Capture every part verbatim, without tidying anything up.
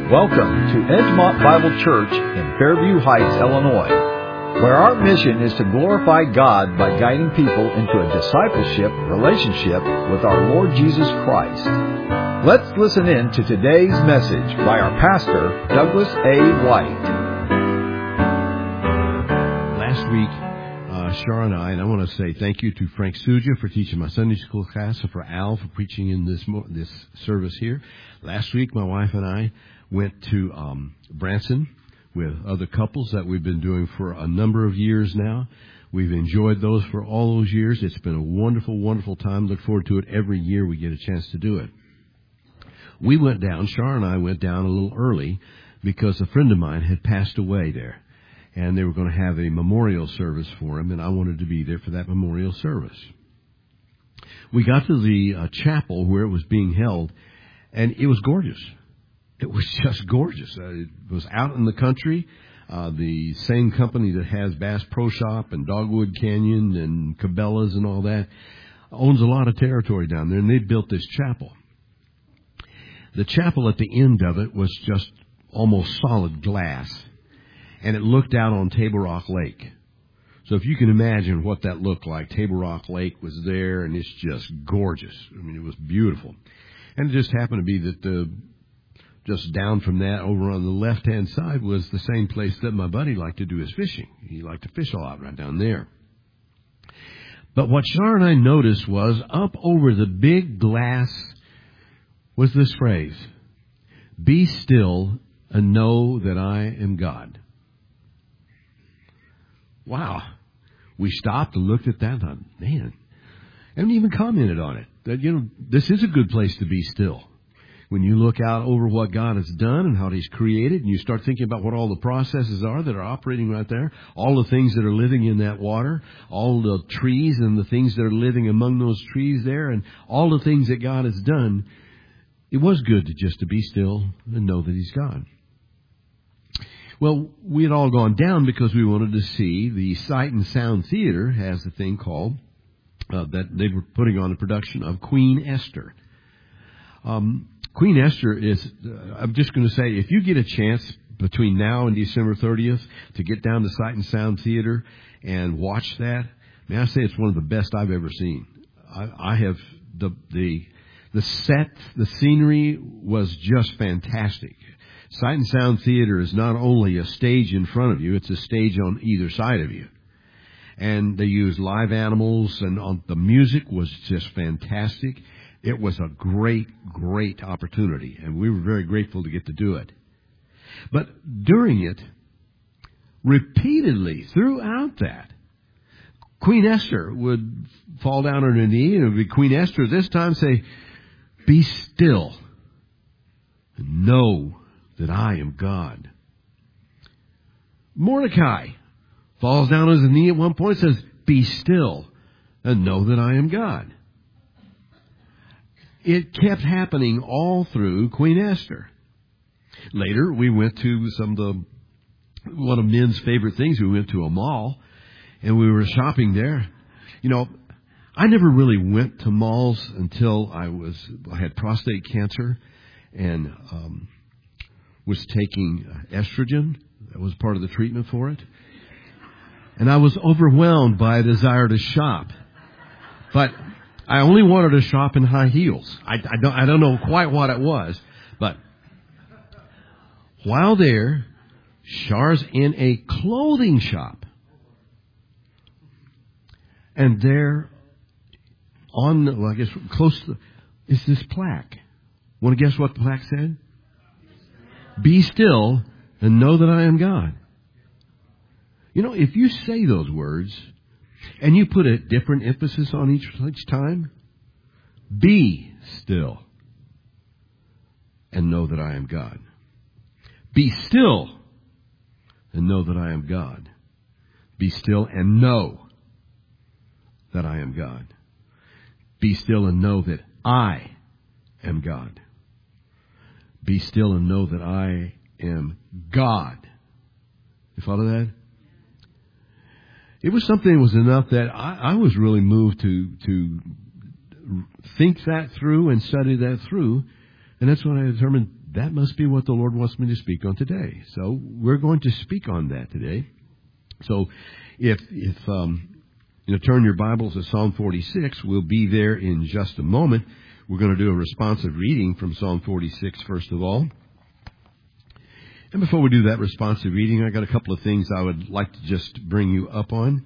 Welcome to Edgemont Bible Church in Fairview Heights, Illinois, where our mission is to glorify God by guiding people into a discipleship relationship with our Lord Jesus Christ. Let's listen in to today's message by our pastor, Douglas A. White. Last week, uh, Shar and I, and I want to say thank you to Frank Suja for teaching my Sunday school class, and for Al for preaching in this mo- this service here. Last week, my wife and I went to um, Branson with other couples that we've been doing for a number of years now. We've enjoyed those for all those years. It's been a wonderful, wonderful time. Look forward to it every year we get a chance to do it. We went down, Shar and I went down a little early because a friend of mine had passed away there. And they were going to have a memorial service for him, and I wanted to be there for that memorial service. We got to the uh, chapel where it was being held, and it was gorgeous. It was just gorgeous. Uh, it was out in the country. Uh, the same company that has Bass Pro Shop and Dogwood Canyon and Cabela's and all that owns a lot of territory down there, and they built this chapel. The chapel at the end of it was just almost solid glass, and it looked out on Table Rock Lake. So if you can imagine what that looked like, Table Rock Lake was there, and it's just gorgeous. I mean, it was beautiful. And it just happened to be that the just down from that, over on the left-hand side, was the same place that my buddy liked to do his fishing. He liked to fish a lot right down there. But what Shar and I noticed was up over the big glass was this phrase, "Be still and know that I am God." Wow. We stopped and looked at that and thought, man, I haven't even commented on it. That, you know, this is a good place to be still. When you look out over what God has done and how He's created, and you start thinking about what all the processes are that are operating right there, all the things that are living in that water, all the trees and the things that are living among those trees there, and all the things that God has done, it was good to just to be still and know that He's God. Well, we had all gone down because we wanted to see the Sight and Sound Theater has a thing called, uh, that they were putting on a production of Queen Esther. Um, Queen Esther is, uh, I'm just going to say, if you get a chance between now and December thirtieth to get down to Sight and Sound Theater and watch that, may I say it's one of the best I've ever seen. I, I have, the, the, the set, the scenery was just fantastic. Sight and Sound Theater is not only a stage in front of you, it's a stage on either side of you. And they use live animals, and on, the music was just fantastic. It was a great, great opportunity, and we were very grateful to get to do it. But during it, repeatedly throughout that, Queen Esther would fall down on her knee, and it would be Queen Esther this time say, "Be still and know that I am God." Mordecai falls down on his knee at one point and says, "Be still and know that I am God." It kept happening all through Queen Esther. Later, we went to some of the, one of men's favorite things, we went to a mall, and we were shopping there. You know, I never really went to malls until I was, I had prostate cancer, and um, was taking estrogen. That was part of the treatment for it. And I was overwhelmed by a desire to shop. But I only wanted to shop in high heels. I, I, don't, I don't know quite what it was. But while there, Char's in a clothing shop. And there, on, the, well, I guess close to, is this plaque. Want to guess what the plaque said? "Be still and know that I am God." You know, if you say those words and you put a different emphasis on each, each time, be still and know that I am God. Be still and know that I am God. Be still and know that I am God. Be still and know that I am God. Be still and know that I am God. You follow that? It was something that was enough that I, I was really moved to to think that through and study that through. And that's when I determined that must be what the Lord wants me to speak on today. So we're going to speak on that today. So if, if, um, you know, turn your Bibles to Psalm forty-six, we'll be there in just a moment. We're going to do a responsive reading from Psalm forty-six, first of all. And before we do that responsive reading, I got a couple of things I would like to just bring you up on.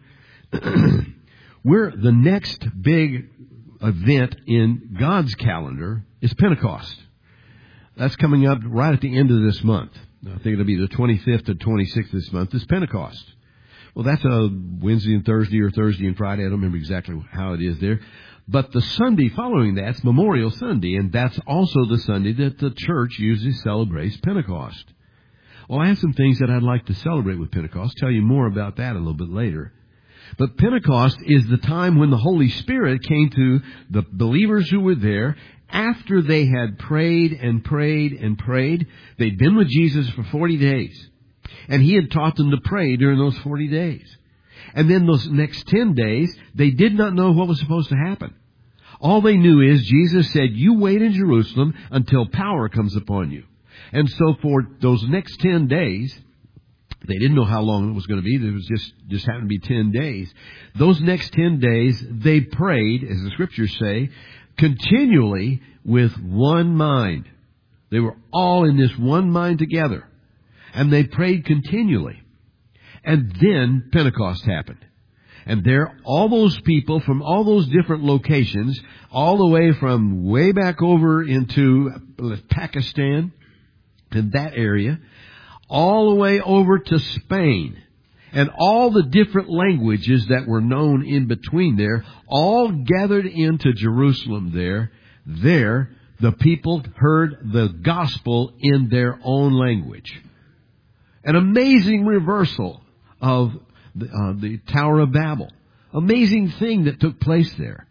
We're, the next big event in God's calendar is Pentecost. That's coming up right at the end of this month. I think it'll be the twenty-fifth to twenty-sixth this month is Pentecost. Well, that's a Wednesday and Thursday or Thursday and Friday. I don't remember exactly how it is there. But the Sunday following that's Memorial Sunday, and that's also the Sunday that the church usually celebrates Pentecost. Well, I have some things that I'd like to celebrate with Pentecost. Tell you more about that a little bit later. But Pentecost is the time when the Holy Spirit came to the believers who were there after they had prayed and prayed and prayed. They'd been with Jesus for forty days. And He had taught them to pray during those forty days. And then those next ten days, they did not know what was supposed to happen. All they knew is Jesus said, you wait in Jerusalem until power comes upon you. And so for those next ten days, they didn't know how long it was going to be. It was just, just happened to be ten days. Those next ten days, they prayed, as the Scriptures say, continually with one mind. They were all in this one mind together. And they prayed continually. And then Pentecost happened. And there, all those people from all those different locations, all the way from way back over into Pakistan, in that area, all the way over to Spain, and all the different languages that were known in between there, all gathered into Jerusalem there. There, the people heard the gospel in their own language. An amazing reversal of the, uh, the Tower of Babel. Amazing thing that took place there.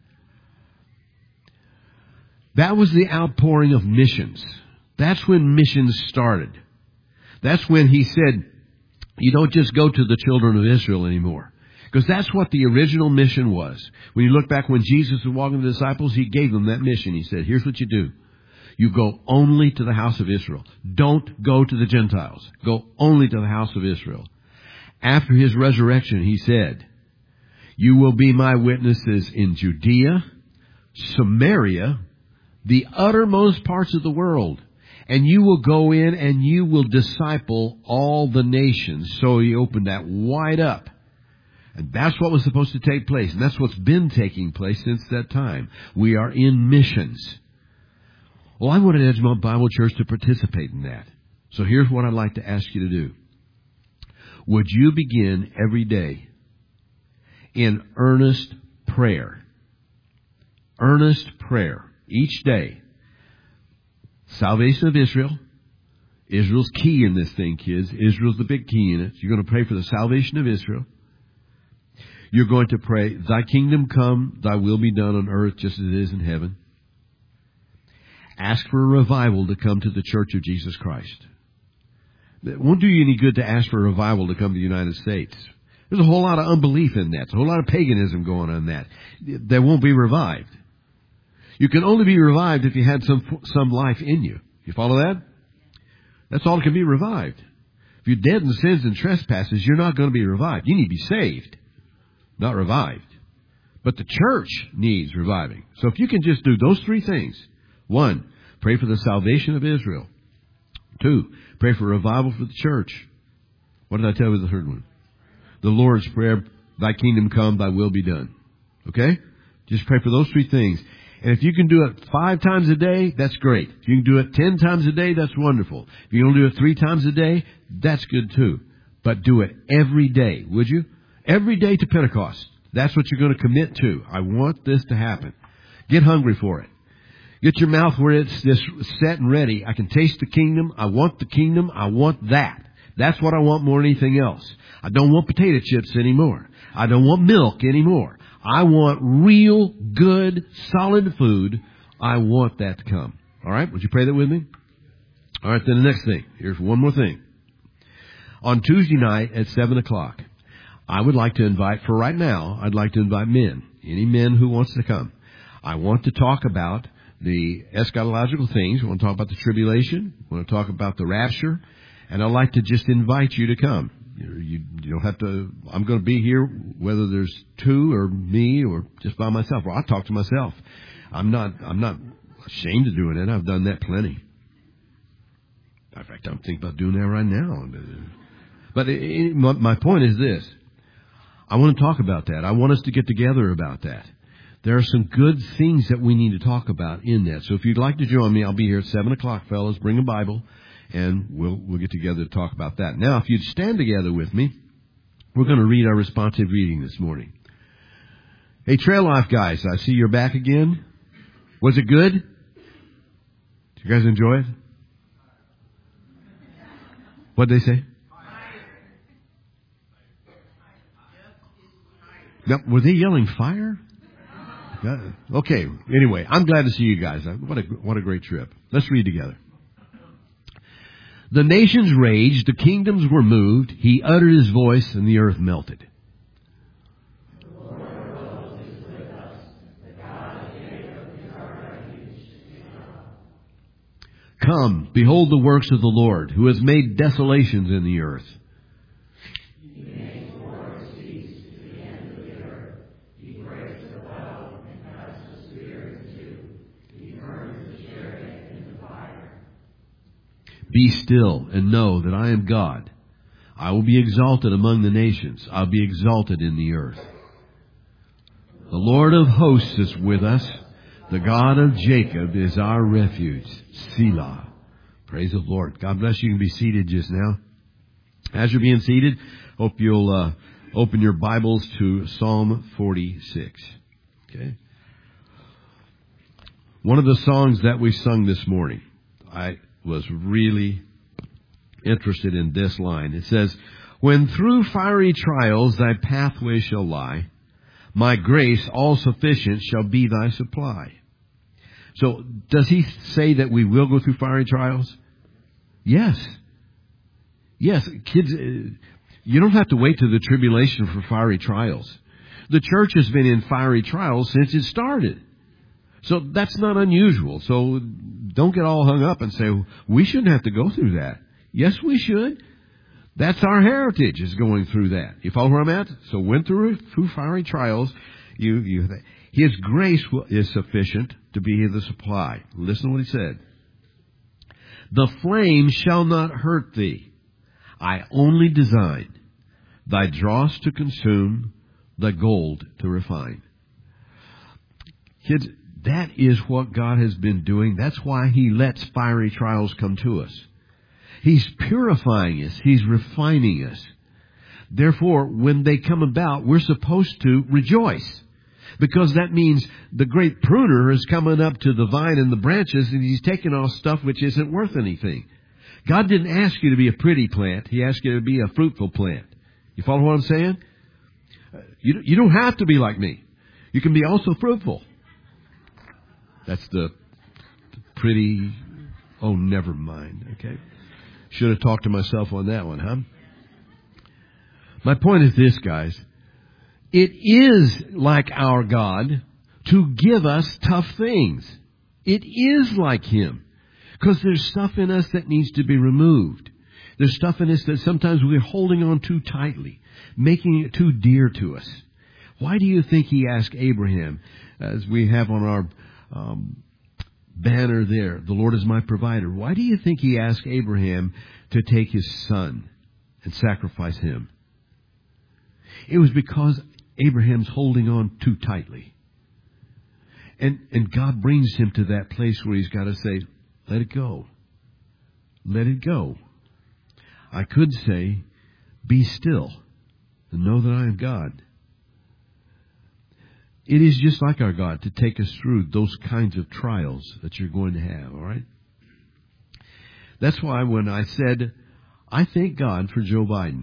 That was the outpouring of missions. That's when missions started. That's when He said, you don't just go to the children of Israel anymore. Because that's what the original mission was. When you look back when Jesus was walking the disciples, He gave them that mission. He said, here's what you do. You go only to the house of Israel. Don't go to the Gentiles. Go only to the house of Israel. After His resurrection, He said, you will be my witnesses in Judea, Samaria, the uttermost parts of the world. And you will go in and you will disciple all the nations. So He opened that wide up. And that's what was supposed to take place. And that's what's been taking place since that time. We are in missions. Well, I wanted Edgemont Bible Church to participate in that. So here's what I'd like to ask you to do. Would you begin every day in earnest prayer? Earnest prayer. Each day. Salvation of Israel. Israel's key in this thing, kids. Israel's the big key in it. You're going to pray for the salvation of Israel. You're going to pray, thy kingdom come, thy will be done on earth just as it is in heaven. Ask for a revival to come to the Church of Jesus Christ. It won't do you any good to ask for a revival to come to the United States. There's a whole lot of unbelief in that. There's a whole lot of paganism going on in that. They won't be revived. You can only be revived if you had some some life in you. You follow that? That's all that can be revived. If you're dead in sins and trespasses, you're not going to be revived. You need to be saved, not revived. But the church needs reviving. So if you can just do those three things. One, pray for the salvation of Israel. Two, pray for revival for the church. What did I tell you the third one? The Lord's Prayer, thy kingdom come, thy will be done. Okay? Just pray for those three things. And if you can do it five times a day, that's great. If you can do it ten times a day, that's wonderful. If you can do it three times a day, that's good too. But do it every day, would you? Every day to Pentecost. That's what you're going to commit to. I want this to happen. Get hungry for it. Get your mouth where it's just set and ready. I can taste the kingdom. I want the kingdom. I want that. That's what I want more than anything else. I don't want potato chips anymore. I don't want milk anymore. I want real, good, solid food. I want that to come. All right? Would you pray that with me? All right, then the next thing. Here's one more thing. On Tuesday night at seven o'clock, I would like to invite, for right now, I'd like to invite men. Any men who wants to come. I want to talk about the eschatological things. We want to talk about the tribulation. We want to talk about the rapture. And I'd like to just invite you to come. You, you don't have to, I'm going to be here whether there's two or me or just by myself. Or I'll talk to myself. I'm not, I'm not ashamed of doing it. I've done that plenty. In fact, I'm thinking about doing that right now. But it, it, my point is this. I want to talk about that. I want us to get together about that. There are some good things that we need to talk about in that. So if you'd like to join me, I'll be here at seven o'clock, fellas. Bring a Bible. And we'll we'll get together to talk about that. Now, if you'd stand together with me, we're going to read our responsive reading this morning. Hey, Trail Life guys, I see you're back again. Was it good? Did you guys enjoy it? What'd they say? Now, were they yelling fire? Okay. Anyway, I'm glad to see you guys. What a what a great trip. Let's read together. The nations raged, the kingdoms were moved, he uttered his voice, and the earth melted. The Lord of hosts is with us, the God of Jacob is our refuge. Come, behold the works of the Lord, who has made desolations in the earth. He makes wars cease to the end of the earth. He breaks the bow and cuts the spear in two. He burns the chariot in the fire. Be still and know that I am God. I will be exalted among the nations. I'll be exalted in the earth. The Lord of hosts is with us. The God of Jacob is our refuge. Selah. Praise the Lord. God bless you. You can be seated just now. As you're being seated, hope you'll uh, open your Bibles to Psalm forty-six. Okay. One of the songs that we sung this morning, I was really interested in this line. It says, when through fiery trials thy pathway shall lie, my grace all sufficient shall be thy supply. So, does he say that we will go through fiery trials? Yes. Yes, kids, you don't have to wait to the tribulation for fiery trials. The church has been in fiery trials since it started. So that's not unusual. So don't get all hung up and say, we shouldn't have to go through that. Yes, we should. That's our heritage, is going through that. You follow where I'm at? So went through through fiery trials. You, you, His grace is sufficient to be the supply. Listen to what he said. The flame shall not hurt thee. I only design thy dross to consume, the gold to refine. Kids, that is what God has been doing. That's why he lets fiery trials come to us. He's purifying us. He's refining us. Therefore, when they come about, we're supposed to rejoice. Because that means the great pruner is coming up to the vine and the branches, and he's taking off stuff which isn't worth anything. God didn't ask you to be a pretty plant. He asked you to be a fruitful plant. You follow what I'm saying? You, you don't have to be like me. You can be also fruitful. That's the pretty, oh, never mind, okay? Should have talked to myself on that one, huh? My point is this, guys. It is like our God to give us tough things. It is like Him. Because there's stuff in us that needs to be removed. There's stuff in us that sometimes we're holding on too tightly, making it too dear to us. Why do you think He asked Abraham, as we have on our um, banner there, the Lord is my provider? Why do you think He asked Abraham to take his son and sacrifice him? It was because Abraham's holding on too tightly. And, and God brings him to that place where he's got to say, let it go. Let it go. I could say, be still and know that I am God. It is just like our God to take us through those kinds of trials that you're going to have, all right? That's why when I said, I thank God for Joe Biden.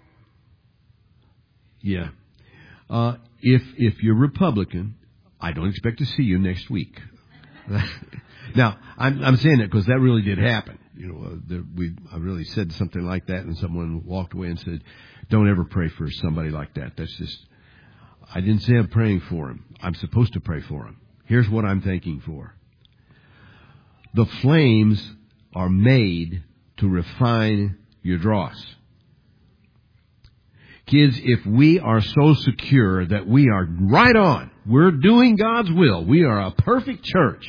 Yeah. Uh, if if you're Republican, I don't expect to see you next week. Now, I'm, I'm saying that because that really did happen. You know, uh, there, we I really said something like that, and someone walked away and said, "Don't ever pray for somebody like that." That's just. I didn't say I'm praying for him. I'm supposed to pray for him. Here's what I'm thanking for. The flames are made to refine your dross. Kids, if we are so secure that we are right on, we're doing God's will, we are a perfect church,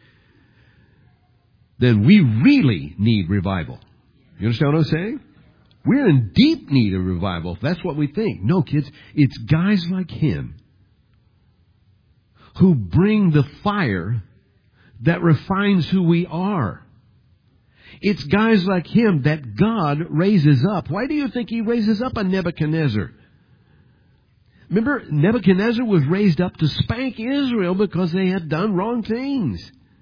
then we really need revival. You understand what I'm saying? We're in deep need of revival, if that's what we think. No, kids, it's guys like him who bring the fire that refines who we are. It's guys like him that God raises up. Why do you think he raises up a Nebuchadnezzar? Remember, Nebuchadnezzar was raised up to spank Israel because they had done wrong things.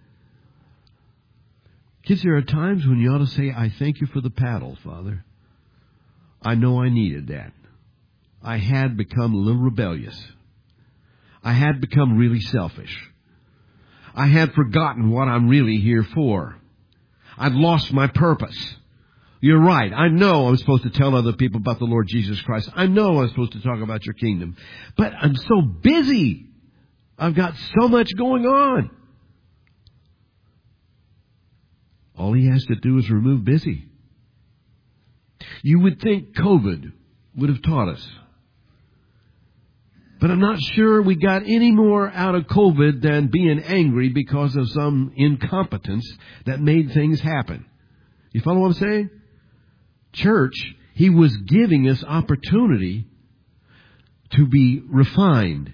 Kids, there are times when you ought to say, I thank you for the paddle, Father. I know I needed that. I had become a little rebellious. I had become really selfish. I had forgotten what I'm really here for. I've lost my purpose. You're right. I know I'm supposed to tell other people about the Lord Jesus Christ. I know I'm supposed to talk about your kingdom. But I'm so busy. I've got so much going on. All he has to do is remove busy. You would think COVID would have taught us. But I'm not sure we got any more out of COVID than being angry because of some incompetence that made things happen. You follow what I'm saying? Church, he was giving us opportunity to be refined.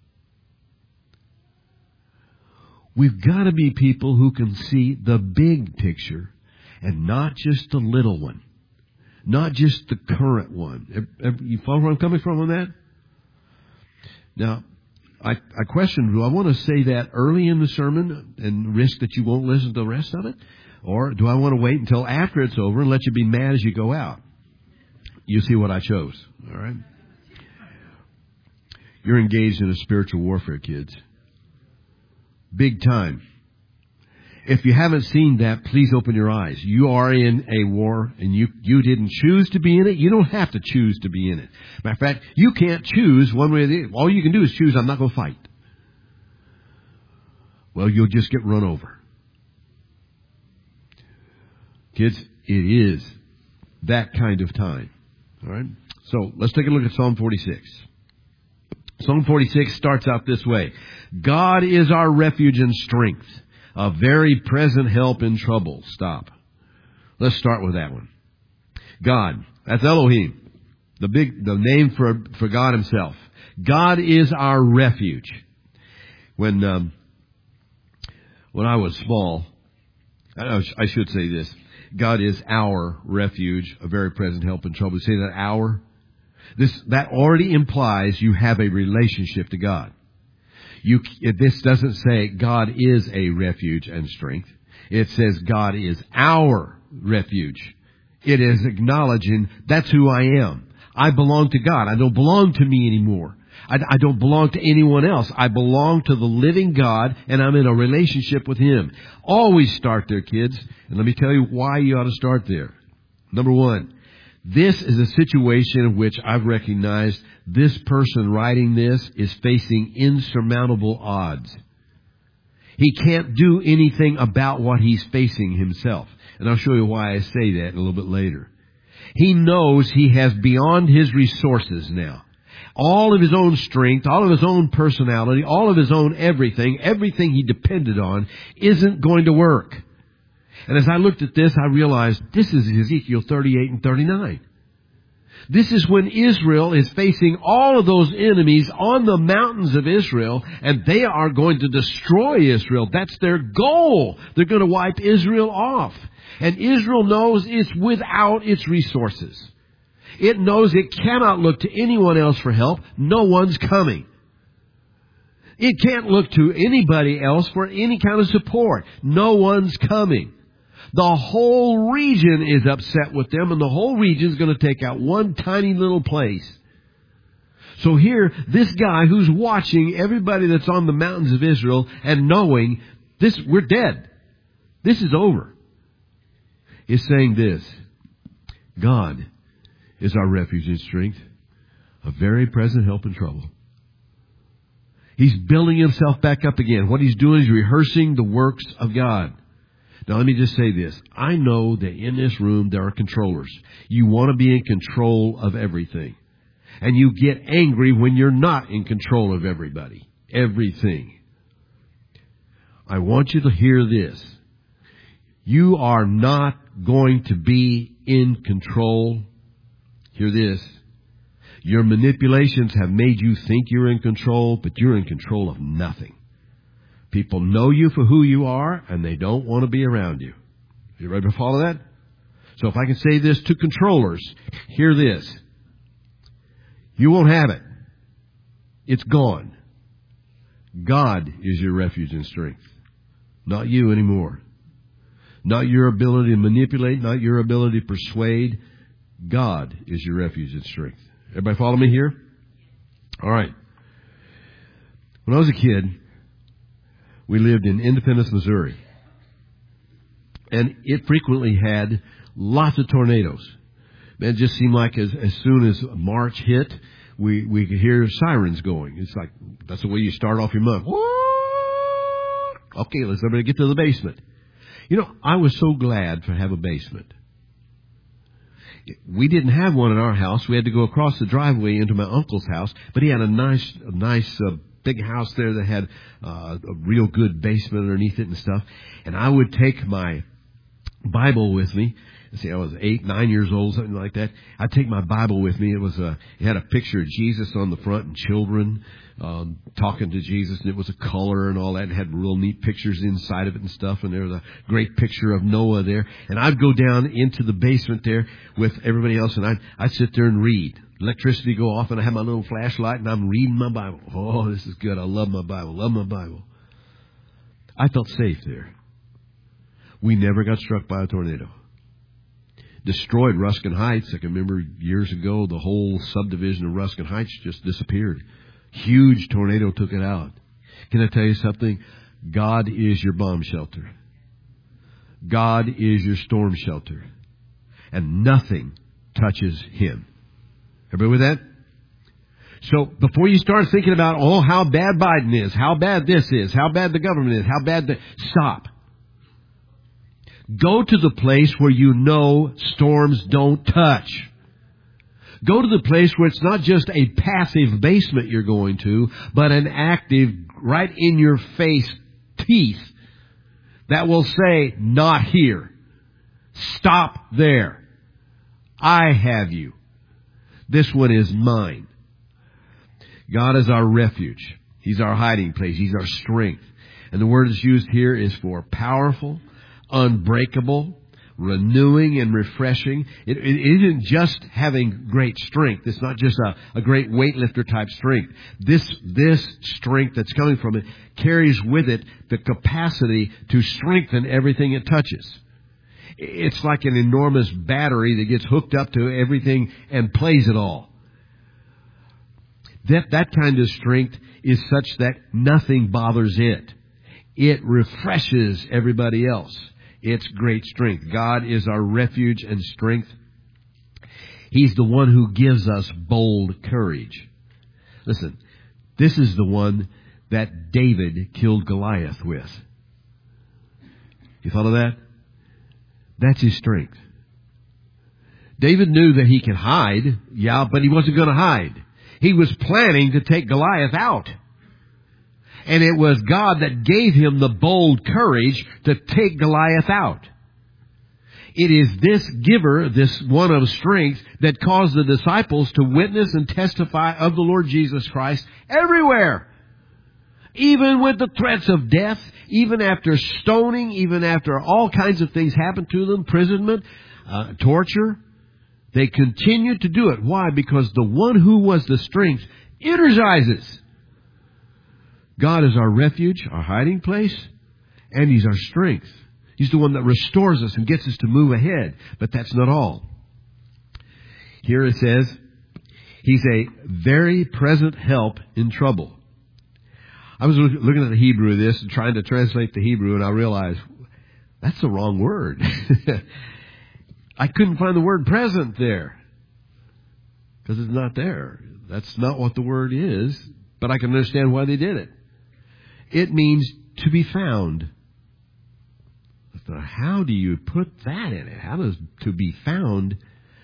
We've got to be people who can see the big picture and not just the little one. Not just the current one. You follow where I'm coming from on that? Now, I, I question, do I want to say that early in the sermon and risk that you won't listen to the rest of it? Or do I want to wait until after it's over and let you be mad as you go out? You see what I chose, all right? You're engaged in a spiritual warfare, kids. Big time. If you haven't seen that, please open your eyes. You are in a war, and you, you didn't choose to be in it. You don't have to choose to be in it. Matter of fact, you can't choose one way or the other. All you can do is choose, I'm not going to fight. Well, you'll just get run over. Kids, it is that kind of time. All right? So, let's take a look at Psalm forty-six. Psalm forty-six starts out this way. God is our refuge and strength, a very present help in trouble. Stop. Let's start with that one. God. That's Elohim. The big, the name for, for God himself. God is our refuge. When, um, when I was small, I, I should say this. God is our refuge, a very present help in trouble. Say that, our. This, that already implies you have a relationship to God. You, this doesn't say God is a refuge and strength. It says God is our refuge. It is acknowledging that's who I am. I belong to God. I don't belong to me anymore. I, I don't belong to anyone else. I belong to the living God, and I'm in a relationship with him. Always start there, kids. And let me tell you why you ought to start there. Number one, this is a situation in which I've recognized this person writing this is facing insurmountable odds. He can't do anything about what he's facing himself. And I'll show you why I say that a little bit later. He knows he has beyond his resources now. All of his own strength, all of his own personality, all of his own everything, everything he depended on isn't going to work. And as I looked at this, I realized this is Ezekiel thirty-eight and thirty-nine. This is when Israel is facing all of those enemies on the mountains of Israel, and they are going to destroy Israel. That's their goal. They're going to wipe Israel off. And Israel knows it's without its resources. It knows it cannot look to anyone else for help. No one's coming. It can't look to anybody else for any kind of support. No one's coming. The whole region is upset with them, and the whole region is going to take out one tiny little place. So here, this guy who's watching everybody that's on the mountains of Israel and knowing this, we're dead. This is over. Is saying this. God is our refuge and strength, a very present help in trouble. He's building himself back up again. What he's doing is rehearsing the works of God. Now, let me just say this. I know that in this room there are controllers. You want to be in control of everything. And you get angry when you're not in control of everybody, everything. I want you to hear this. You are not going to be in control. Hear this. Your manipulations have made you think you're in control, but you're in control of nothing. People know you for who you are, and they don't want to be around you. You ready to follow that? So if I can say this to controllers, hear this. You won't have it. It's gone. God is your refuge and strength. Not you anymore. Not your ability to manipulate, not your ability to persuade. God is your refuge and strength. Everybody follow me here? All right. When I was a kid, we lived in Independence, Missouri. And it frequently had lots of tornadoes. It just seemed like as, as soon as March hit, we, we could hear sirens going. It's like, that's the way you start off your month. Okay, let's everybody get to the basement. You know, I was so glad to have a basement. We didn't have one in our house. We had to go across the driveway into my uncle's house, but he had a nice, a nice uh, big house there that had uh, a real good basement underneath it and stuff. And I would take my Bible with me. See, I was eight, nine years old, something like that. I'd take my Bible with me. It was a, it had a picture of Jesus on the front and children um, talking to Jesus, and it was a color and all that. It had real neat pictures inside of it and stuff, and there was a great picture of Noah there. And I'd go down into the basement there with everybody else, and I'd, I'd sit there and read. Electricity go off, and I have my little flashlight, and I'm reading my Bible. Oh, this is good. I love my Bible. Love my Bible. I felt safe there. We never got struck by a tornado. Destroyed Ruskin Heights. I can remember years ago, the whole subdivision of Ruskin Heights just disappeared. Huge tornado took it out. Can I tell you something? God is your bomb shelter. God is your storm shelter. And nothing touches Him. Everybody with that? So before you start thinking about, oh, how bad Biden is, how bad this is, how bad the government is, how bad the... Stop. Go to the place where you know storms don't touch. Go to the place where it's not just a passive basement you're going to, but an active, right in your face teeth that will say, not here. Stop there. I have you. This one is mine. God is our refuge. He's our hiding place. He's our strength. And the word that's used here is for powerful, unbreakable, renewing and refreshing. It, it isn't just having great strength. It's not just a, a great weightlifter type strength. This, this strength that's coming from it carries with it the capacity to strengthen everything it touches. It's like an enormous battery that gets hooked up to everything and plays it all. That, that kind of strength is such that nothing bothers it. It refreshes everybody else. It's great strength. God is our refuge and strength. He's the one who gives us bold courage. Listen, this is the one that David killed Goliath with. You follow that? That's his strength. David knew that he could hide, yeah, but he wasn't going to hide. He was planning to take Goliath out. And it was God that gave him the bold courage to take Goliath out. It is this giver, this one of strength, that caused the disciples to witness and testify of the Lord Jesus Christ everywhere. Even with the threats of death, even after stoning, even after all kinds of things happened to them, imprisonment, uh, torture, they continued to do it. Why? Because the one who was the strength energizes. God is our refuge, our hiding place, and He's our strength. He's the one that restores us and gets us to move ahead. But that's not all. Here it says, He's a very present help in trouble. I was looking at the Hebrew of this and trying to translate the Hebrew, and I realized, that's the wrong word. I couldn't find the word present there. Because it's not there. That's not what the word is, but I can understand why they did it. It means to be found. So how do you put that in it? How does to be found?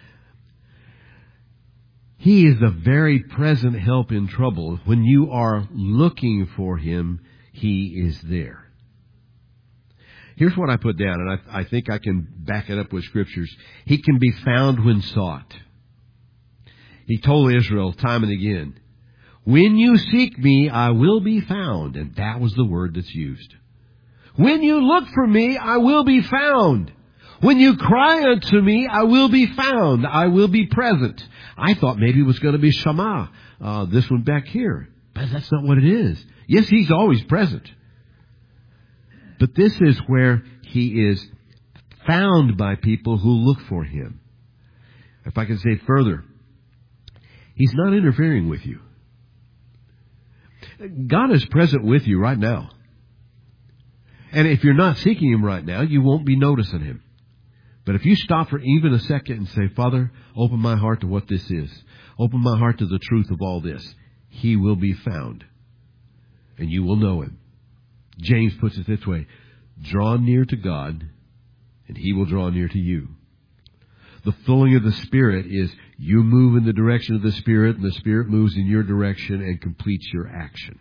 He is the very present help in trouble. When you are looking for Him, He is there. Here's what I put down, and I, I think I can back it up with scriptures. He can be found when sought. He told Israel time and again, when you seek me, I will be found. And that was the word that's used. When you look for me, I will be found. When you cry unto me, I will be found. I will be present. I thought maybe it was going to be Shema, uh, this one back here. But that's not what it is. Yes, He's always present. But this is where He is found by people who look for Him. If I can say further, He's not interfering with you. God is present with you right now. And if you're not seeking Him right now, you won't be noticing Him. But if you stop for even a second and say, Father, open my heart to what this is. Open my heart to the truth of all this. He will be found. And you will know Him. James puts it this way. Draw near to God, and He will draw near to you. The filling of the Spirit is you move in the direction of the Spirit, and the Spirit moves in your direction and completes your action.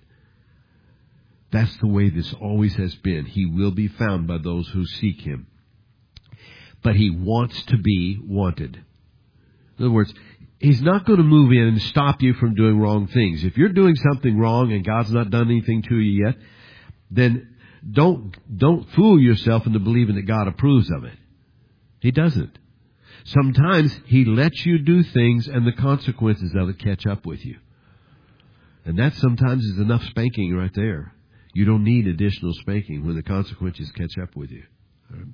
That's the way this always has been. He will be found by those who seek Him. But He wants to be wanted. In other words, He's not going to move in and stop you from doing wrong things. If you're doing something wrong and God's not done anything to you yet, then don't don't fool yourself into believing that God approves of it. He doesn't. Sometimes He lets you do things and the consequences of it catch up with you. And that sometimes is enough spanking right there. You don't need additional spanking when the consequences catch up with you. Right?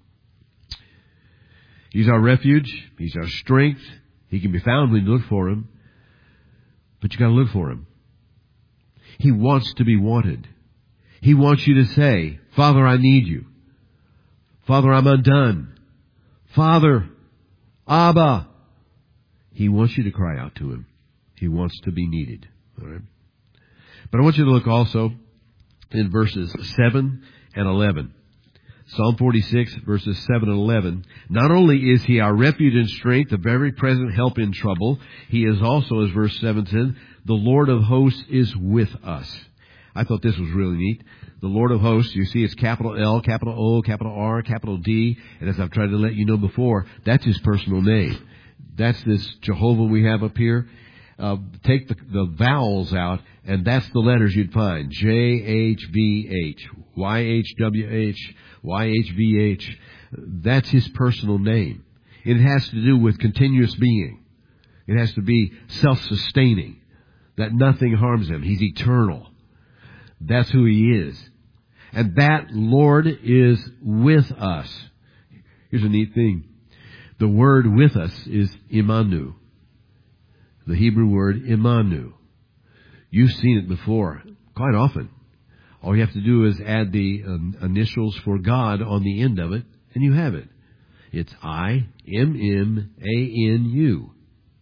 He's our refuge. He's our strength. He can be found when you look for Him. But you got to look for Him. He wants to be wanted. He wants you to say, Father, I need you. Father, I'm undone. Father, Abba. He wants you to cry out to Him. He wants to be needed. All right? But I want you to look also in verses seven and eleven. Psalm forty-six, verses seven and eleven. Not only is He our refuge and strength, a very present help in trouble, He is also, as verse seven said, the Lord of hosts is with us. I thought this was really neat. The Lord of hosts, you see it's capital L, capital O, capital R, capital D. And as I've tried to let you know before, that's His personal name. That's this Jehovah we have up here. Uh, take the, the vowels out, and that's the letters you'd find. J H V H, Y H W H, Y H V H. That's His personal name. It has to do with continuous being. It has to be self-sustaining, that nothing harms Him. He's eternal. That's who He is. And that Lord is with us. Here's a neat thing. The word with us is Imanu. The Hebrew word Imanu. You've seen it before, quite often. All you have to do is add the um, initials for God on the end of it, and you have it. It's I M M A N U.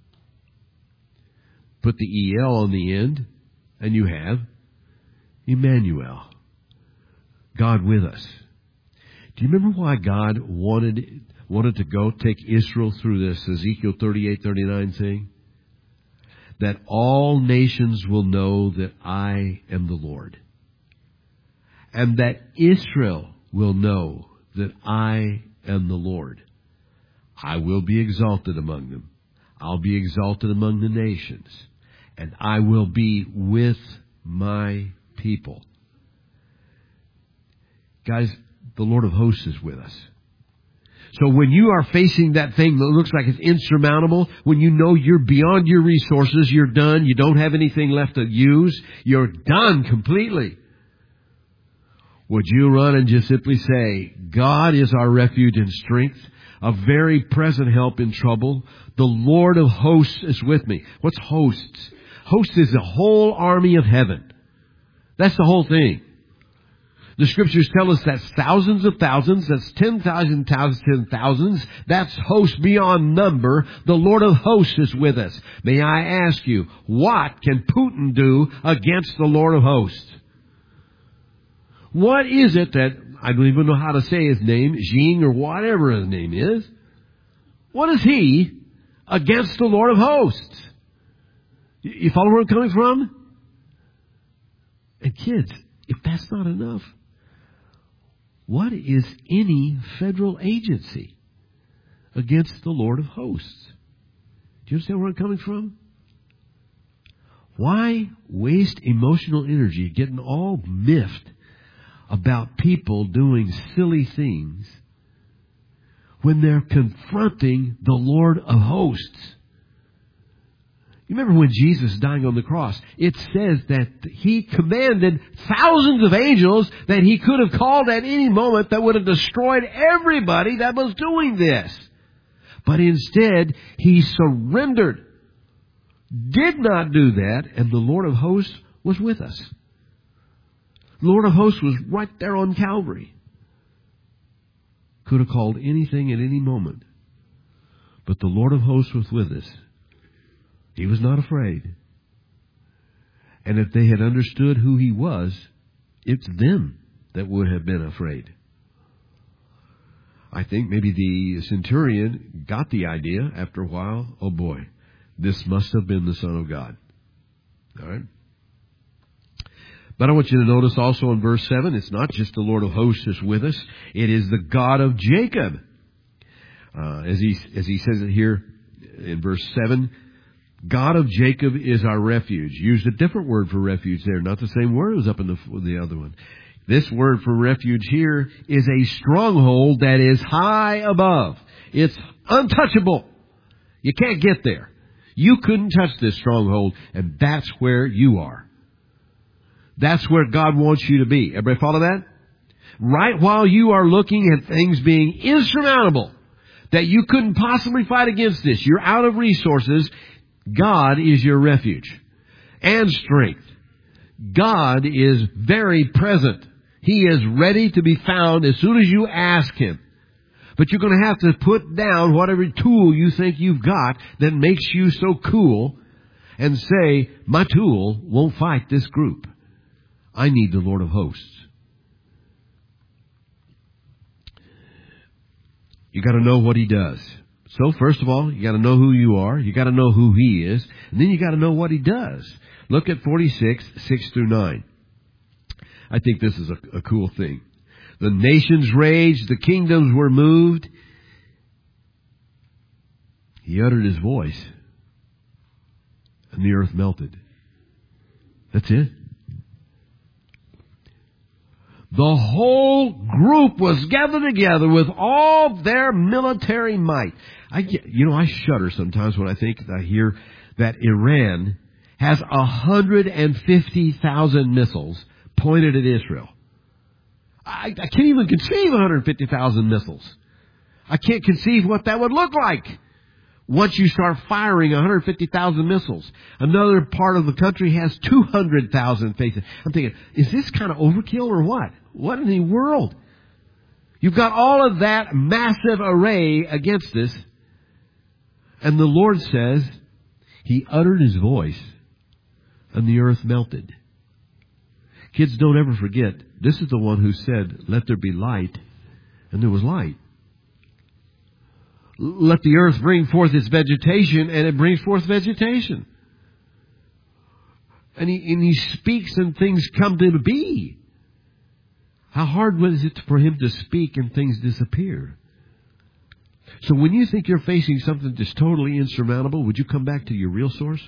Put the E L on the end, and you have Emmanuel. God with us. Do you remember why God wanted wanted to go take Israel through this Ezekiel thirty-eight thirty-nine thing? That all nations will know that I am the Lord. And that Israel will know that I am the Lord. I will be exalted among them. I'll be exalted among the nations. And I will be with my people. Guys, the Lord of hosts is with us. So when you are facing that thing that looks like it's insurmountable, when you know you're beyond your resources, you're done, you don't have anything left to use, you're done completely. Would you run and just simply say, God is our refuge and strength, a very present help in trouble. The Lord of hosts is with me. What's hosts? Hosts is the whole army of heaven. That's the whole thing. The Scriptures tell us that's thousands of thousands. That's ten thousand, ten thousands. That's hosts beyond number. The Lord of hosts is with us. May I ask you, what can Putin do against the Lord of hosts? What is it that I don't even know how to say his name, Jean or whatever his name is. What is he against the Lord of hosts? You follow where I'm coming from? And kids, if that's not enough, what is any federal agency against the Lord of hosts? Do you understand where I'm coming from? Why waste emotional energy getting all miffed about people doing silly things when they're confronting the Lord of hosts? You remember when Jesus was dying on the cross, it says that he commanded thousands of angels that he could have called at any moment that would have destroyed everybody that was doing this. But instead, he surrendered, did not do that, and the Lord of hosts was with us. The Lord of hosts was right there on Calvary. Could have called anything at any moment. But the Lord of hosts was with us. He was not afraid. And if they had understood who he was, it's them that would have been afraid. I think maybe the centurion got the idea after a while. Oh boy, this must have been the Son of God. All right. But I want you to notice also in verse seven, it's not just the Lord of hosts is with us. It is the God of Jacob. Uh, as he, as he says it here in verse seven, God of Jacob is our refuge. Used a different word for refuge there, not the same word as up in the, the other one. This word for refuge here is a stronghold that is high above. It's untouchable. You can't get there. You couldn't touch this stronghold, and that's where you are. That's where God wants you to be. Everybody follow that? Right while you are looking at things being insurmountable, that you couldn't possibly fight against this, you're out of resources, God is your refuge and strength. God is very present. He is ready to be found as soon as you ask Him. But you're going to have to put down whatever tool you think you've got that makes you so cool and say, my tool won't fight this group. I need the Lord of hosts. You got to know what He does. So first of all, you got to know who you are. You got to know who He is. And then you got to know what He does. Look at forty-six, six through nine. I think this is a, a cool thing. The nations raged, the kingdoms were moved. He uttered His voice, and the earth melted. That's it. The whole group was gathered together with all their military might. I get, you know, I shudder sometimes when I think, I hear that Iran has one hundred fifty thousand missiles pointed at Israel. I, I can't even conceive one hundred fifty thousand missiles. I can't conceive what that would look like once you start firing one hundred fifty thousand missiles. Another part of the country has two hundred thousand faces. I'm thinking, is this kind of overkill or what? What in the world? You've got all of that massive array against us. And the Lord says, He uttered His voice, and the earth melted. Kids, don't ever forget, this is the one who said, let there be light, and there was light. Let the earth bring forth its vegetation, and it brings forth vegetation. And he, and he speaks and things come to be. How hard was it for Him to speak and things disappear? So when you think you're facing something that's totally insurmountable, would you come back to your real source?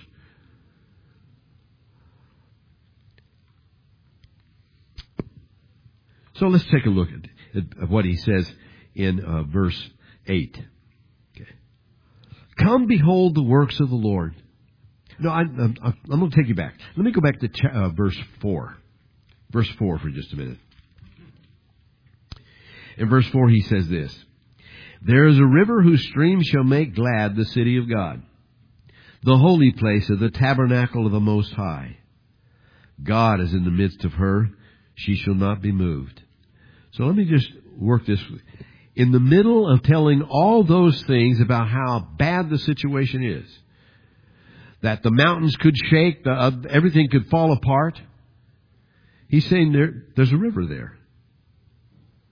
So let's take a look at, at what He says in uh, verse eight. Okay. Come behold the works of the Lord. No, I, I'm, I'm going to take you back. Let me go back to ch- uh, verse four. Verse four for just a minute. In verse four He says this. There is a river whose streams shall make glad the city of God, the holy place of the tabernacle of the Most High. God is in the midst of her. She shall not be moved. So let me just work this. In the middle of telling all those things about how bad the situation is, that the mountains could shake, the, uh, everything could fall apart, He's saying there, there's a river there.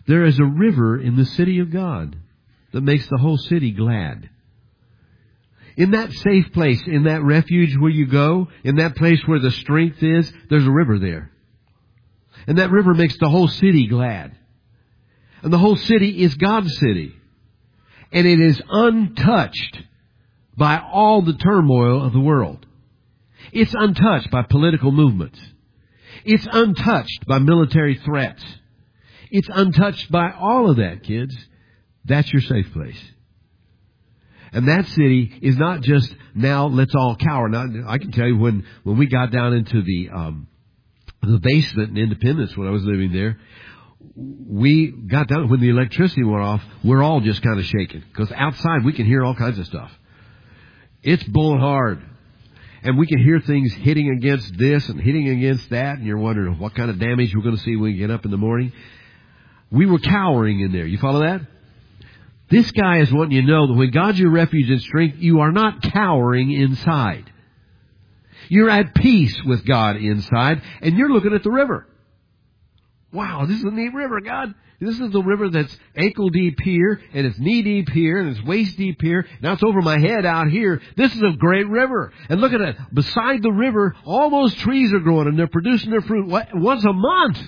There is a river in the city of God that makes the whole city glad. In that safe place, in that refuge where you go, in that place where the strength is, there's a river there. And that river makes the whole city glad. And the whole city is God's city. And it is untouched by all the turmoil of the world. It's untouched by political movements. It's untouched by military threats. It's untouched by all of that, kids. That's your safe place. And that city is not just, now let's all cower. Now, I can tell you when, when we got down into the, um, the basement in Independence when I was living there, we got down, when the electricity went off, we're all just kind of shaking. Because outside we can hear all kinds of stuff. It's blowing hard. And we can hear things hitting against this and hitting against that. And you're wondering what kind of damage we're going to see when we get up in the morning. We were cowering in there. You follow that? This guy is wanting you to know that when God's your refuge and strength, you are not cowering inside. You're at peace with God inside, and you're looking at the river. Wow, this is a neat river, God. This is the river that's ankle deep here, and it's knee deep here, and it's waist deep here. Now it's over my head out here. This is a great river. And look at it. Beside the river, all those trees are growing, and they're producing their fruit once a month.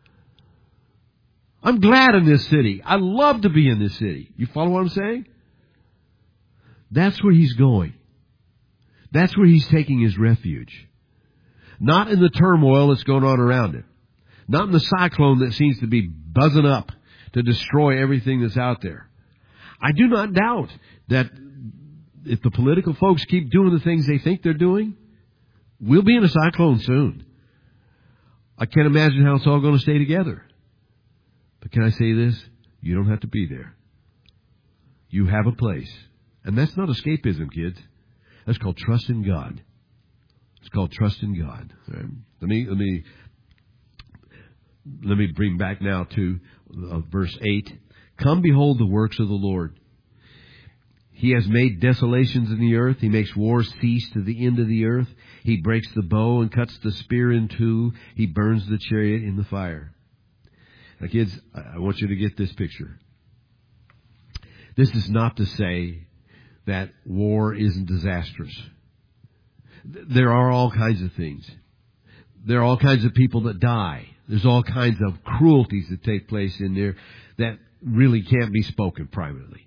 I'm glad in this city. I love to be in this city. You follow what I'm saying? That's where he's going. That's where he's taking his refuge. Not in the turmoil that's going on around him. Not in the cyclone that seems to be buzzing up to destroy everything that's out there. I do not doubt that if the political folks keep doing the things they think they're doing, we'll be in a cyclone soon. I can't imagine how it's all going to stay together. But can I say this? You don't have to be there. You have a place. And that's not escapism, kids. That's called trust in God. It's called trust in God. Right? Let me, let me, let me bring back now to uh, verse eight. Come behold the works of the Lord. He has made desolations in the earth. He makes wars cease to the end of the earth. He breaks the bow and cuts the spear in two. He burns the chariot in the fire. Now, kids, I want you to get this picture. This is not to say that war isn't disastrous. There are all kinds of things. There are all kinds of people that die. There's all kinds of cruelties that take place in there that really can't be spoken privately.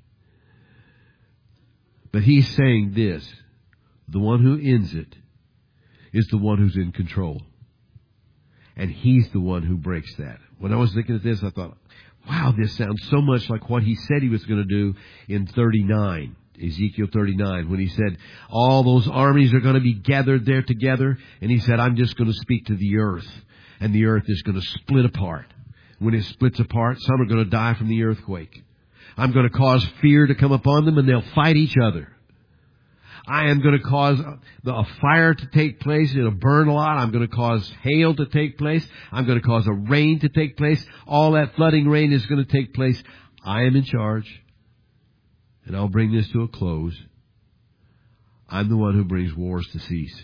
But he's saying this. The one who ends it is the one who's in control. And he's the one who breaks that. When I was thinking of this, I thought, wow, this sounds so much like what he said he was going to do in thirty-nine, Ezekiel thirty-nine, when he said, all those armies are going to be gathered there together. And he said, I'm just going to speak to the earth. And the earth is going to split apart. When it splits apart, some are going to die from the earthquake. I'm going to cause fear to come upon them, and they'll fight each other. I am going to cause a fire to take place. It'll burn a lot. I'm going to cause hail to take place. I'm going to cause a rain to take place. All that flooding rain is going to take place. I am in charge. And I'll bring this to a close. I'm the one who brings wars to cease.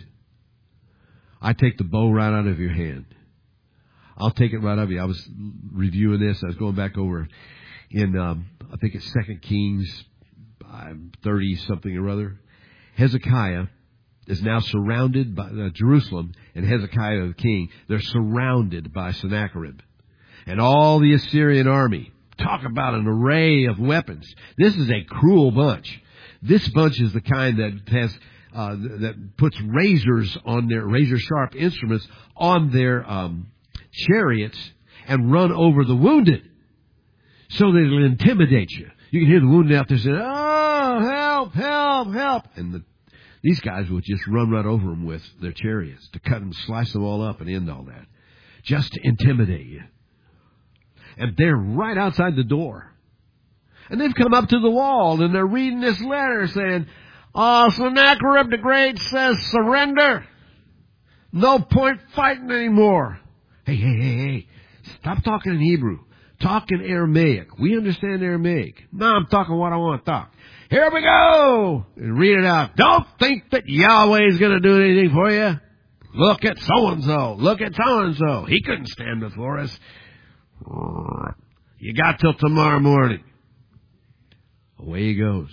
I take the bow right out of your hand. I'll take it right out of you. I was reviewing this. I was going back over in, um, I think it's Second Kings thirty something or other. Hezekiah is now surrounded by uh, Jerusalem, and Hezekiah the king, they're surrounded by Sennacherib and all the Assyrian army. Talk about an array of weapons. This is a cruel bunch. This bunch is the kind that has uh, that puts razors on their razor sharp instruments on their um, chariots and run over the wounded so that it'll intimidate you. You can hear the wounded out there saying, "Oh, help, help, help!" And the, these guys will just run right over them with their chariots to cut them, slice them all up, and end all that, just to intimidate you. And they're right outside the door, and they've come up to the wall, and they're reading this letter saying, "Oh, Sennacherib the Great says surrender. No point fighting anymore." Hey, hey, hey, hey! Stop talking in Hebrew. Talk in Aramaic. We understand Aramaic. No, I'm talking what I want to talk. Here we go! And read it out. Don't think that Yahweh is going to do anything for you. Look at so-and-so. Look at so-and-so. He couldn't stand before us. You got till tomorrow morning. Away he goes.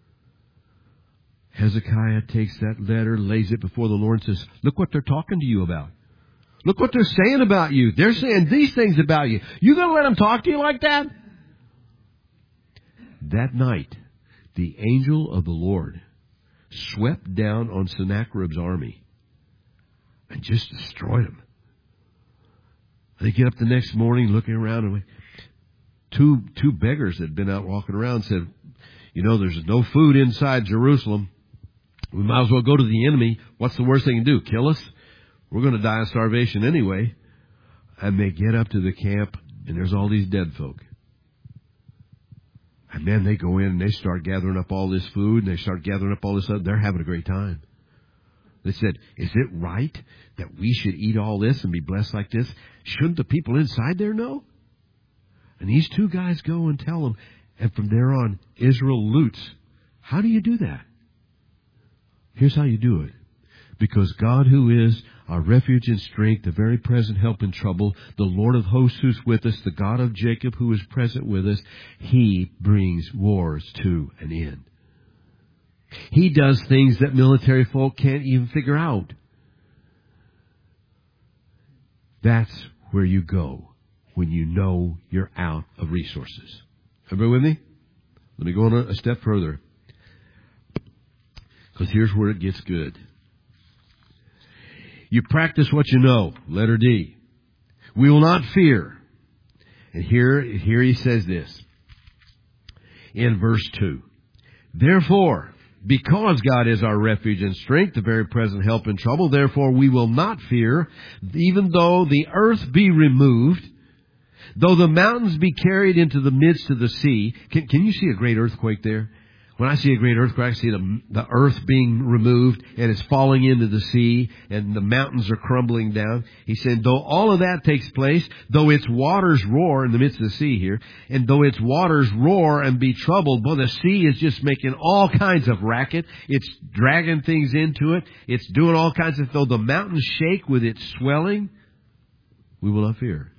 Hezekiah takes that letter, lays it before the Lord, and says, look what they're talking to you about. Look what they're saying about you. They're saying these things about you. You going to let them talk to you like that? That night, the angel of the Lord swept down on Sennacherib's army and just destroyed them. They get up the next morning looking around, and two, two beggars that had been out walking around said, you know, there's no food inside Jerusalem. We might as well go to the enemy. What's the worst they can do? Kill us? We're going to die of starvation anyway. And they get up to the camp, and there's all these dead folk. And then they go in and they start gathering up all this food, and they start gathering up all this stuff. They're having a great time. They said, is it right that we should eat all this and be blessed like this? Shouldn't the people inside there know? And these two guys go and tell them, and from there on, Israel loots. How do you do that? Here's how you do it. Because God, who is our refuge and strength, the very present help in trouble, the Lord of hosts who's with us, the God of Jacob who is present with us, He brings wars to an end. He does things that military folk can't even figure out. That's where you go when you know you're out of resources. Everybody with me? Let me go on a step further. Because here's where it gets good. You practice what you know. Letter D. We will not fear. And here, here he says this. In verse two. Therefore, because God is our refuge and strength, the very present help in trouble, therefore we will not fear, even though the earth be removed, though the mountains be carried into the midst of the sea. Can, can you see a great earthquake there? When I see a great earthquake, I see the, the earth being removed and it's falling into the sea and the mountains are crumbling down. He said, though all of that takes place, though its waters roar in the midst of the sea here, and though its waters roar and be troubled, boy, the sea is just making all kinds of racket. It's dragging things into it. It's doing all kinds of, though the mountains shake with its swelling, we will not fear.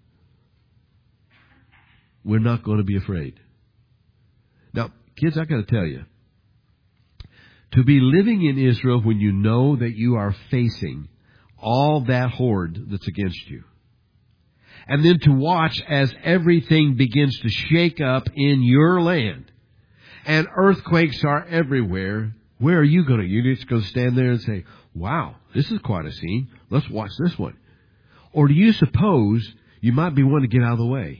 We're not going to be afraid. Now, kids, I got to tell you, to be living in Israel when you know that you are facing all that horde that's against you, and then to watch as everything begins to shake up in your land, and earthquakes are everywhere, where are you going to? You're just going to stand there and say, wow, this is quite a scene. Let's watch this one. Or do you suppose you might be one to get out of the way?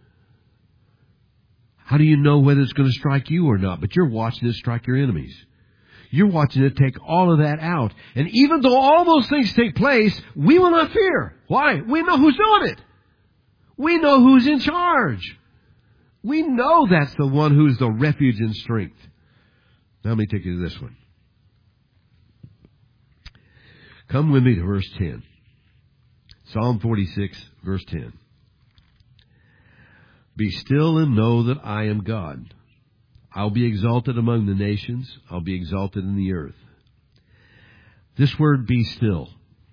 How do you know whether it's going to strike you or not? But you're watching it strike your enemies. You're watching it take all of that out. And even though all those things take place, we will not fear. Why? We know who's doing it. We know who's in charge. We know that's the one who's the refuge and strength. Now let me take you to this one. Come with me to verse ten. Psalm forty-six, verse ten. Be still and know that I am God. I'll be exalted among the nations. I'll be exalted in the earth. This word, be still.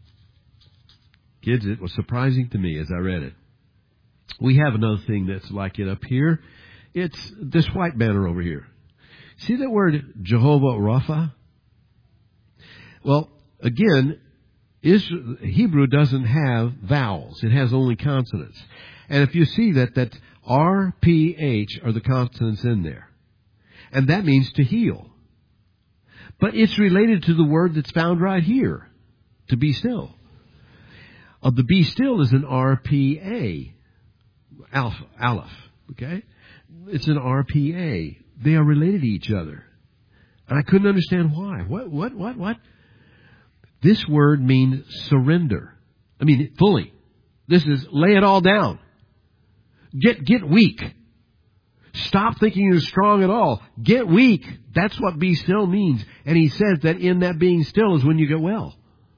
Kids, it was surprising to me as I read it. We have another thing that's like it up here. It's this white banner over here. See that word, Jehovah Rapha? Well, again, Israel, Hebrew doesn't have vowels. It has only consonants. And if you see that, that R, P, H are the consonants in there. And that means to heal. But it's related to the word that's found right here, to be still. Uh, the be still is an R, P, A. Alpha, Aleph, okay? It's an R, P, A. They are related to each other. And I couldn't understand why. What, what, what, what? This word means surrender. I mean, fully. This is lay it all down. Get, get weak. Stop thinking you're strong at all. Get weak. That's what be still means. And he says that in that being still is when you get well.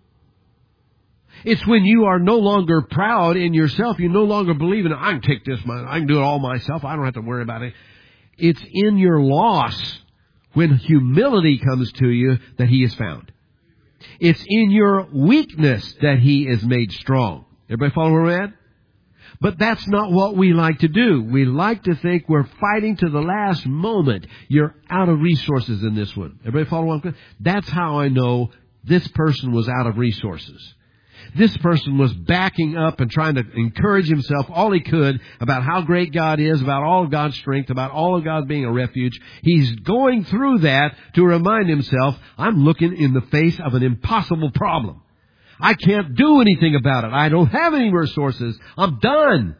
It's when you are no longer proud in yourself. You no longer believe in, I can take this, I can do it all myself. I don't have to worry about it. It's in your loss, when humility comes to you, that he is found. It's in your weakness that he is made strong. Everybody follow where we're at? But that's not what we like to do. We like to think we're fighting to the last moment. You're out of resources in this one. Everybody follow what I'm saying? That's how I know this person was out of resources. This person was backing up and trying to encourage himself all he could about how great God is, about all of God's strength, about all of God being a refuge. He's going through that to remind himself, I'm looking in the face of an impossible problem. I can't do anything about it. I don't have any resources. I'm done.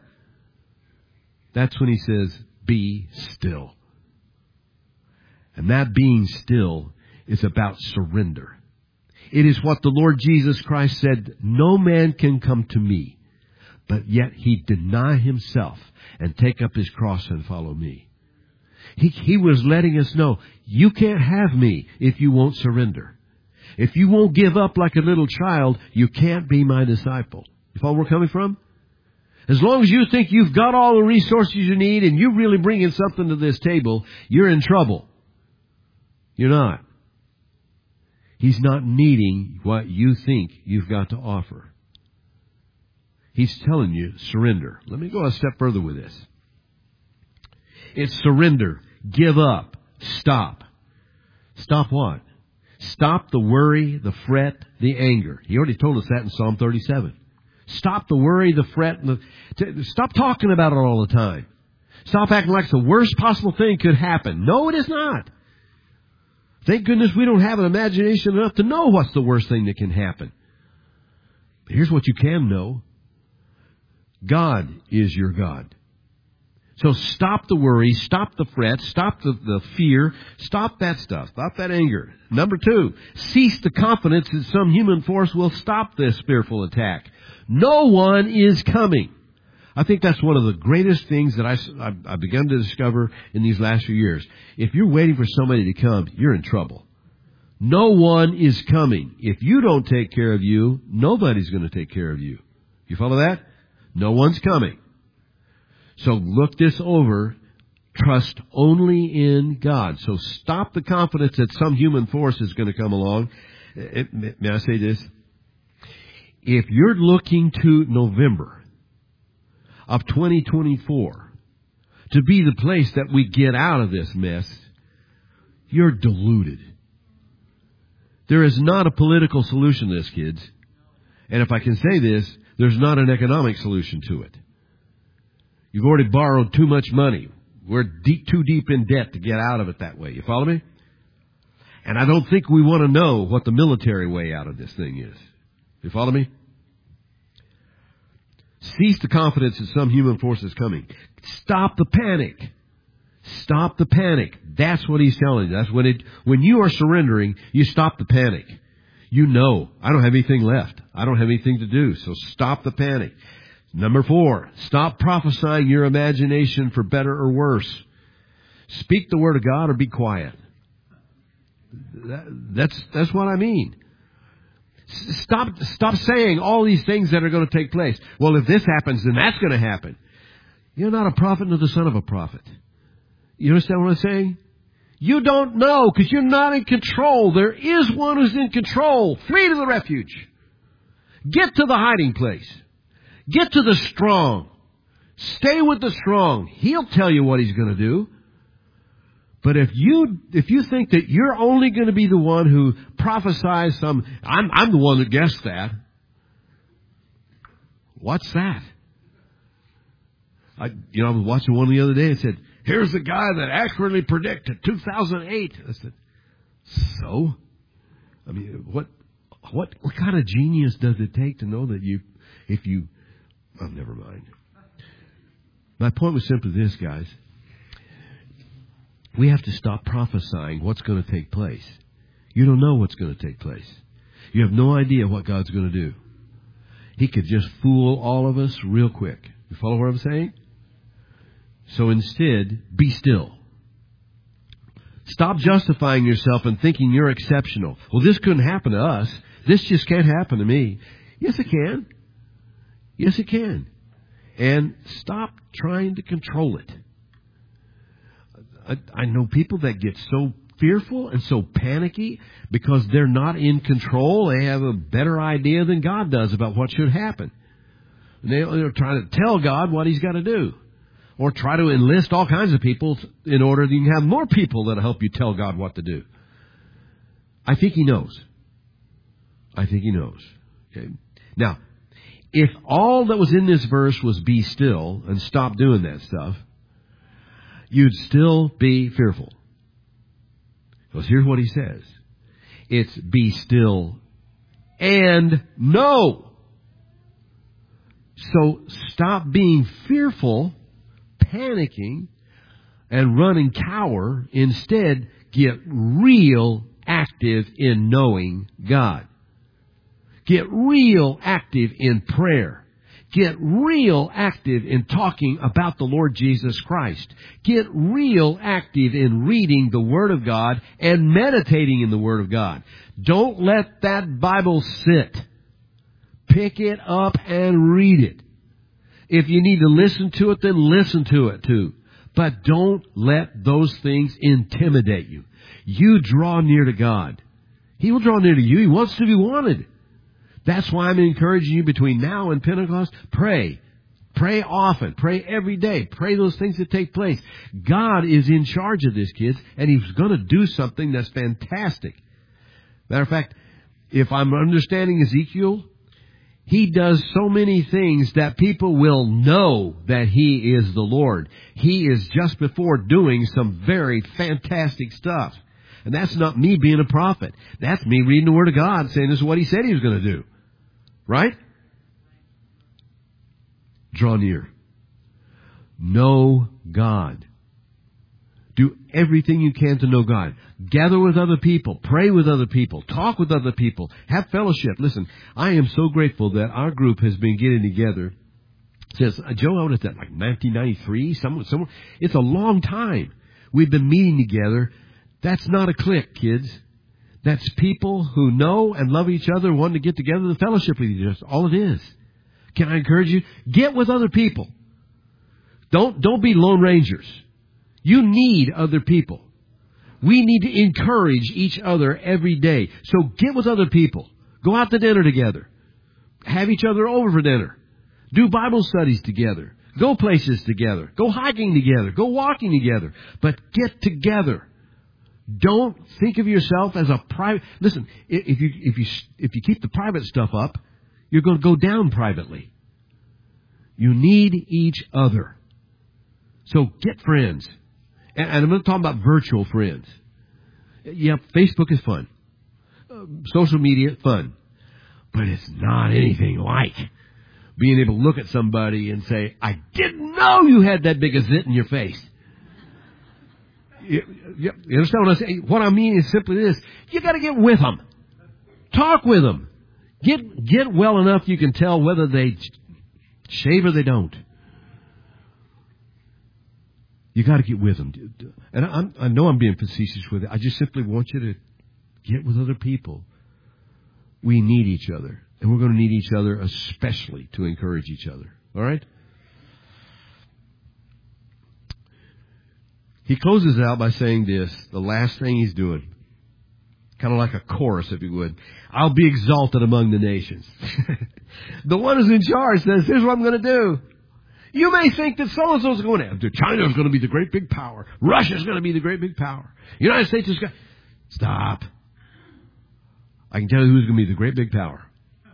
That's when he says, be still. And that being still is about surrender. It is what the Lord Jesus Christ said, no man can come to me, but yet he deny himself and take up his cross and follow me. He, he was letting us know, you can't have me if you won't surrender. If you won't give up like a little child, you can't be my disciple. You follow where we're coming from? As long as you think you've got all the resources you need and you're really bringing something to this table, you're in trouble. You're not. He's not needing what you think you've got to offer. He's telling you, surrender. Let me go a step further with this. It's surrender. Give up. Stop. Stop what? Stop the worry, the fret, the anger. He already told us that in Psalm thirty-seven. Stop the worry, the fret, and the, t- stop talking about it all the time. Stop acting like the worst possible thing could happen. No, it is not. Thank goodness we don't have an imagination enough to know what's the worst thing that can happen. But here's what you can know. God is your God. So stop the worry, stop the fret, stop the, the fear, stop that stuff, stop that anger. Number two, cease the confidence that some human force will stop this fearful attack. No one is coming. I think that's one of the greatest things that I, I've, I've begun to discover in these last few years. If you're waiting for somebody to come, you're in trouble. No one is coming. If you don't take care of you, nobody's going to take care of you. You follow that? No one's coming. So look this over. Trust only in God. So stop the confidence that some human force is going to come along. It, may I say this? If you're looking to November of twenty twenty-four to be the place that we get out of this mess, you're deluded. There is not a political solution to this, kids. And if I can say this, there's not an economic solution to it. You've already borrowed too much money. We're deep, too deep in debt to get out of it that way. You follow me? And I don't think we want to know what the military way out of this thing is. You follow me? Cease the confidence that some human force is coming. Stop the panic. Stop the panic. That's what he's telling you. That's when it, when you are surrendering, you stop the panic. You know, I don't have anything left. I don't have anything to do. So stop the panic. Number four, stop prophesying your imagination for better or worse. Speak the word of God or be quiet. That, that's, that's what I mean. Stop, stop saying all these things that are going to take place. Well, if this happens, then that's going to happen. You're not a prophet nor the son of a prophet. You understand what I'm saying? You don't know because you're not in control. There is one who's in control. Flee to the refuge. Get to the hiding place. Get to the strong. Stay with the strong. He'll tell you what he's going to do. But if you if you think that you're only going to be the one who prophesies some, I'm, I'm the one that guessed that. What's that? I, you know, I was watching one the other day and said, here's the guy that accurately predicted two thousand eight. I said, so? I mean, what what what kind of genius does it take to know that you, if you, oh, never mind. My point was simply this, guys. We have to stop prophesying what's going to take place. You don't know what's going to take place. You have no idea what God's going to do. He could just fool all of us real quick. You follow what I'm saying? So instead, be still. Stop justifying yourself and thinking you're exceptional. Well, this couldn't happen to us. This just can't happen to me. Yes, it can. Yes, it can. And stop trying to control it. I, I know people that get so fearful and so panicky because they're not in control. They have a better idea than God does about what should happen. They, they're trying to tell God what He's got to do. Or try to enlist all kinds of people in order that you can have more people that will help you tell God what to do. I think He knows. I think He knows. Okay. Now, if all that was in this verse was be still and stop doing that stuff, you'd still be fearful. Because here's what He says. It's be still and know. So stop being fearful, panicking, and running cower. Instead, get real active in knowing God. Get real active in prayer. Get real active in talking about the Lord Jesus Christ. Get real active in reading the Word of God and meditating in the Word of God. Don't let that Bible sit. Pick it up and read it. If you need to listen to it, then listen to it too. But don't let those things intimidate you. You draw near to God. He will draw near to you. He wants to be wanted. That's why I'm encouraging you between now and Pentecost, pray. Pray often. Pray every day. Pray those things that take place. God is in charge of this, kids, and He's going to do something that's fantastic. Matter of fact, if I'm understanding Ezekiel, He does so many things that people will know that He is the Lord. He is just before doing some very fantastic stuff. And that's not me being a prophet. That's me reading the Word of God saying this is what He said He was going to do. Right? Draw near. Know God. Do everything you can to know God. Gather with other people. Pray with other people. Talk with other people. Have fellowship. Listen, I am so grateful that our group has been getting together since, uh, Joe, I was at like nineteen ninety-three. Somewhere, somewhere. It's a long time. We've been meeting together. That's not a clique, kids. That's people who know and love each other, wanting to get together to fellowship with each other. That's all it is. Can I encourage you? Get with other people. Don't, don't be lone rangers. You need other people. We need to encourage each other every day. So get with other people. Go out to dinner together. Have each other over for dinner. Do Bible studies together. Go places together. Go hiking together. Go walking together. But get together. Don't think of yourself as a private. Listen, if you if you if you keep the private stuff up, you're going to go down privately. You need each other. So get friends, and, and I'm going to talk about virtual friends. Yeah, Facebook is fun, uh, social media fun, but it's not anything like being able to look at somebody and say, "I didn't know you had that big a zit in your face." You, you, you understand what I say? What I mean is simply this. You got to get with them. Talk with them. Get, get well enough you can tell whether they shave or they don't. You got to get with them. And I, I know I'm being facetious with it. I just simply want you to get with other people. We need each other. And we're going to need each other especially to encourage each other. All right? He closes out by saying this, the last thing he's doing, kind of like a chorus, if you would. I'll be exalted among the nations. The one who's in charge says, here's what I'm going to do. You may think that so-and-so is going to, China's going to be the great big power. Russia's going to be the great big power. The United States is going to... Stop. I can tell you who's going to be the great big power.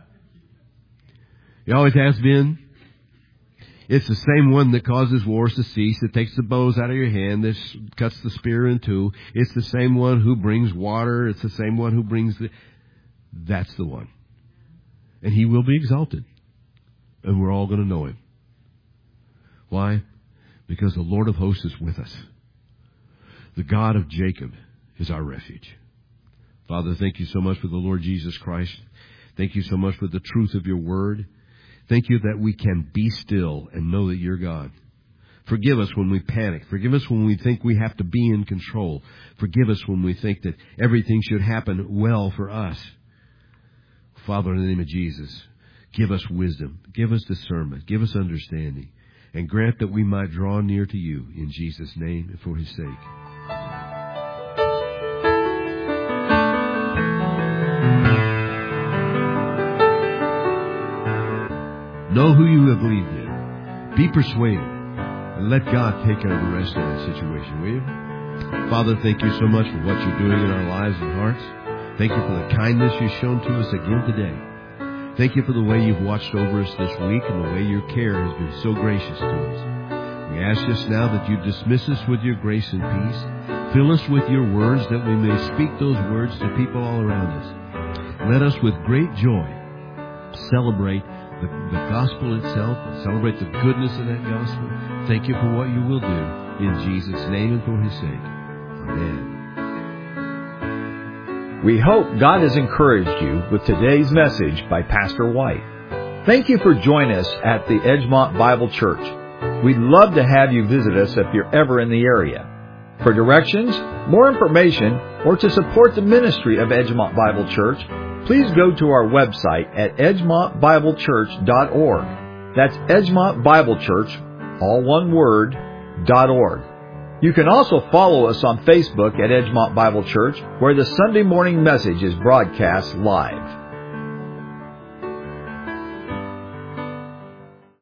It always has been. It's the same one that causes wars to cease, that takes the bows out of your hand, that cuts the spear in two. It's the same one who brings water. It's the same one who brings the... That's the one. And He will be exalted. And we're all going to know Him. Why? Because the Lord of hosts is with us. The God of Jacob is our refuge. Father, thank you so much for the Lord Jesus Christ. Thank you so much for the truth of your word. Thank you that we can be still and know that you're God. Forgive us when we panic. Forgive us when we think we have to be in control. Forgive us when we think that everything should happen well for us. Father, in the name of Jesus, give us wisdom. Give us discernment. Give us understanding. And grant that we might draw near to you in Jesus' name and for His sake. Know who you have believed in. Be persuaded, and let God take care of the rest of the situation, will you? Father, thank you so much for what you're doing in our lives and hearts. Thank you for the kindness you've shown to us again today. Thank you for the way you've watched over us this week and the way your care has been so gracious to us. We ask just now that you dismiss us with your grace and peace. Fill us with your words that we may speak those words to people all around us. Let us with great joy celebrate the, the gospel itself, celebrate the goodness of that gospel. Thank you for what you will do in Jesus' name and for his sake. Amen. We hope God has encouraged you with today's message by Pastor White. Thank you for joining us at the Edgemont Bible Church. We'd love to have you visit us if you're ever in the area. For directions, more information, or to support the ministry of Edgemont Bible Church, please go to our website at edgemont bible church dot org. That's Edgemont Bible Church, all one word, dot org. You can also follow us on Facebook at Edgemont Bible Church, where the Sunday morning message is broadcast live.